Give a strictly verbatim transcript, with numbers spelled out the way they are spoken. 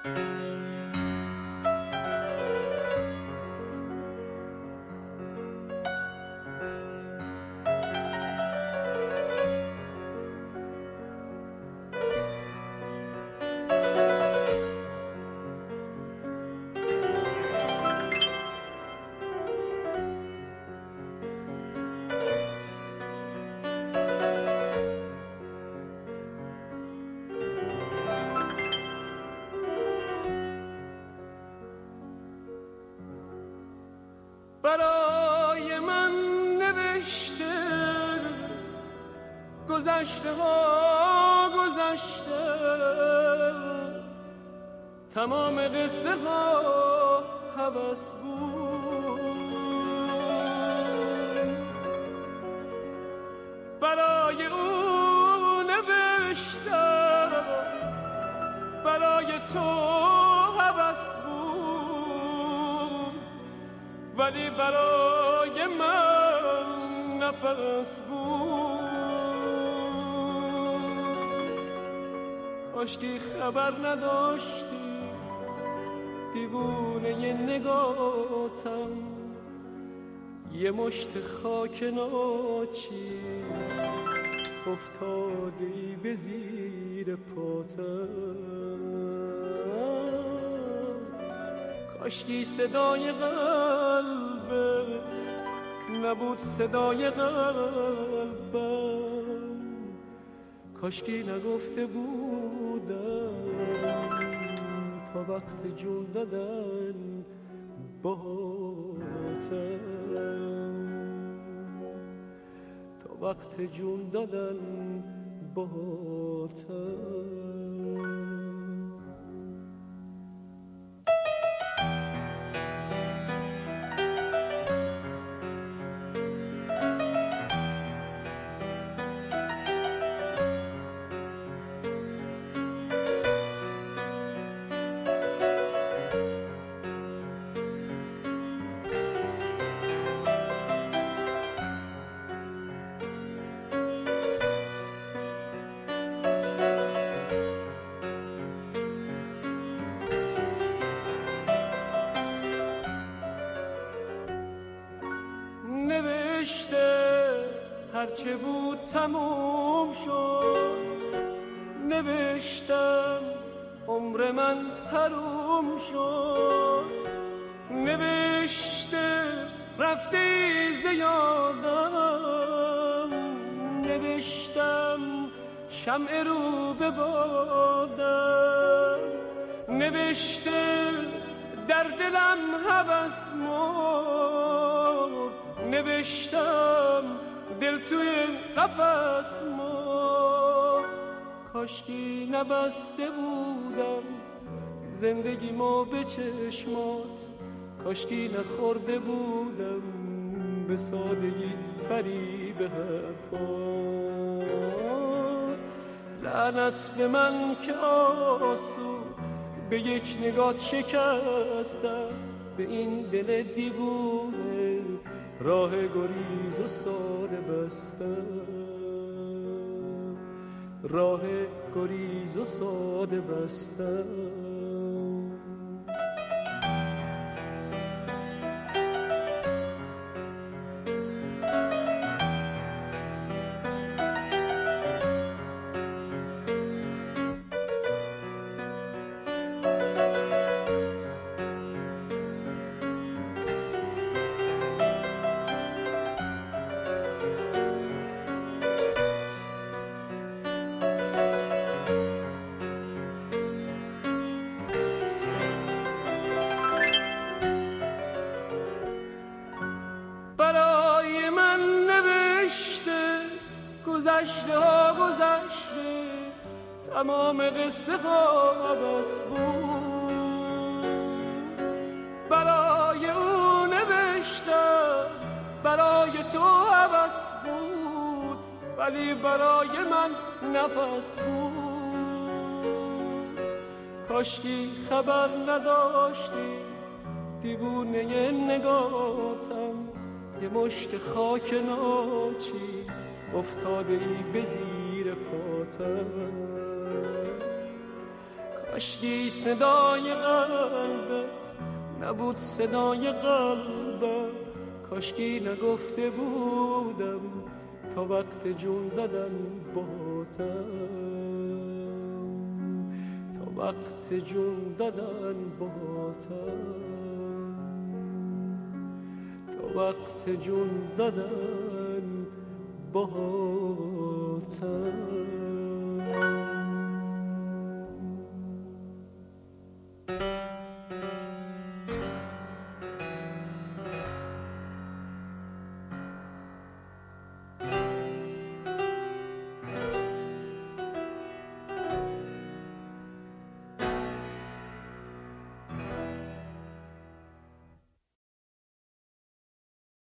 برای من نوشته گذشته ها گذشته، تمام قصه ها هوس بود. برای او نوشتم، برای تو هوس بود، ولی برای من نفس بود. کاشکی خبر نداشتی دیوونه ی نگاتم، یه مشت خاک ناچیز افتاده ای به زیر پاتم. کاشکی صدای قلبت نبود صدای قلبم، کاشکی نگفته بودم تا وقت جون دادن باهاتم، تا وقت جون دادن باهاتم. هرچه بود تموم شد، نوشتم عمر من حروم شد، نوشته رفته ز یادم، نوشتم شمع رو به بادم، نوشته در دلم هوس مرد، نوشتم دل توی قفس ما. کاشکی نبسته بودم زندگیمو به چشمات، کاشکی نخورده بودم به سادگی فریب حرفات. لعنت به من که آسو به یک نگات شکستم، به این دل دیوونه راه گریز و ساده بستم، راه گریز و ساده بستم. برای من نوشته گذشته ها گذشته، تمام قصه ها بس بود. برای او نوشتم، برای تو هوس بود، ولی برای من نفس بود. کاشکی خبر نداشتی دیوونه ی نگاتم، یه مشت خاک ناچیز افتاده ای به زیر پاتم. کاشکی صدای قلبت نبود صدای قلبم، کاشکی نگفته بودم تا وقت جون دادن باتم، تا وقت جون دادن باتم، تا وقت جون دادن باتم.